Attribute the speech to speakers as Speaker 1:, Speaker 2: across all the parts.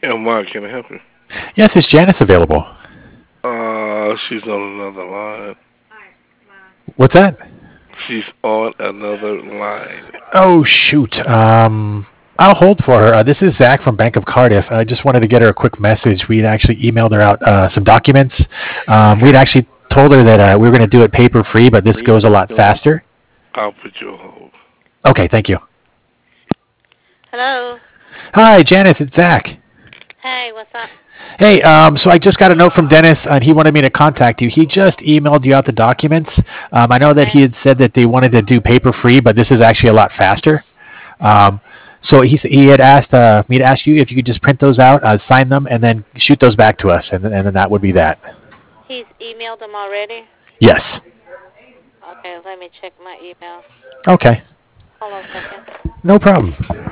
Speaker 1: Mark, can I help you?
Speaker 2: Yes, is Janice available?
Speaker 1: She's on another line.
Speaker 2: What's that?
Speaker 1: She's on another line.
Speaker 2: Oh, shoot. I'll hold for her. This is Zach from Bank of Cardiff. I just wanted to get her a quick message. We'd actually emailed her out some documents.
Speaker 1: Okay.
Speaker 2: We'd actually told her that we were going to do it paper free, but this goes a lot faster.
Speaker 1: I'll put you on hold.
Speaker 2: Okay, thank you.
Speaker 3: Hello.
Speaker 2: Hi, Janice. It's Zach.
Speaker 3: Hey, what's up?
Speaker 2: Hey, so I just got a note from Dennis, and he wanted me to contact you. He just emailed you out the documents. I know that he
Speaker 3: Okay.
Speaker 2: had said that they wanted to do paper free, but this is actually a lot faster. Um, so he had asked me to ask you if you could just print those out, sign them, and then shoot those back to us, and then that would be that.
Speaker 3: He's emailed them already.
Speaker 2: Yes.
Speaker 3: Okay, let me check my email.
Speaker 2: Okay.
Speaker 3: Hold on a second.
Speaker 2: No problem.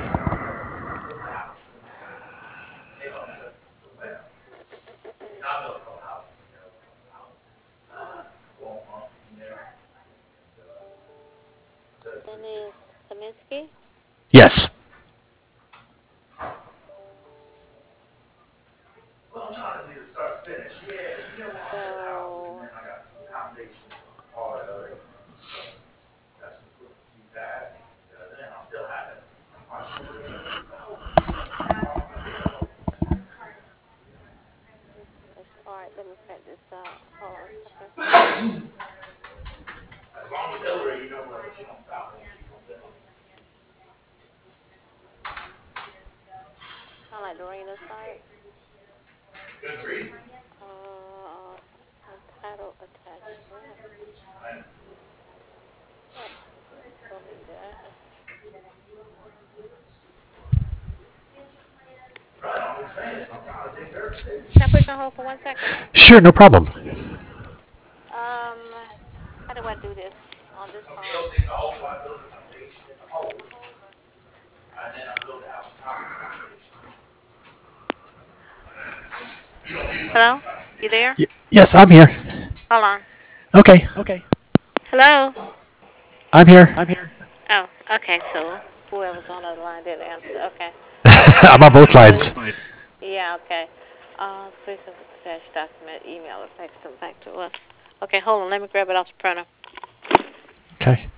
Speaker 3: Dennis Kaminsky.
Speaker 2: Yes.
Speaker 3: So, all right, let me print this out. Hold on a second. I like Dorina's site. Uh, title attachment. Oh, don't need that. Can I put you on hold for 1 second?
Speaker 2: Sure, no problem.
Speaker 3: How do I do this on this phone? Hello? You there?
Speaker 2: Yes, I'm here.
Speaker 3: Hold on.
Speaker 2: Okay.
Speaker 3: Hello?
Speaker 2: I'm here.
Speaker 3: Oh, okay, so whoever's on the other line didn't answer. Okay.
Speaker 2: I'm on both lines.
Speaker 3: Yeah, okay. Please attach document, email, or fax them back to us. Okay, hold on. Let me grab it off the printer.
Speaker 2: Okay.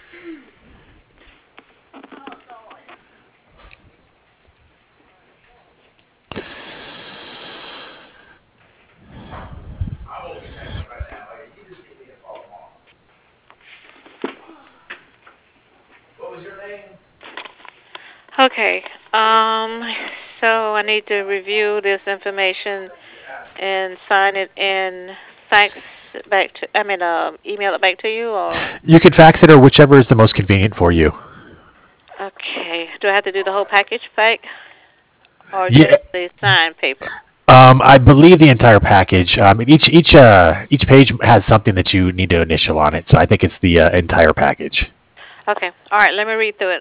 Speaker 3: Okay. Um, so I need to review this information and sign it and fax it back to, email it back to you, or?
Speaker 2: You could fax it or whichever is the most convenient for you.
Speaker 3: Okay. Do I have to do the whole package back, or
Speaker 2: Yeah.
Speaker 3: just the signed paper?
Speaker 2: I believe the entire package. Each page has something that you need to initial on it, so I think it's the entire package.
Speaker 3: Okay. All right. Let me read through it,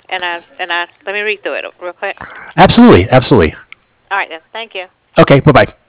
Speaker 3: and I let me read through it real quick.
Speaker 2: Absolutely, absolutely.
Speaker 3: All right then. Thank you.
Speaker 2: Okay, bye bye.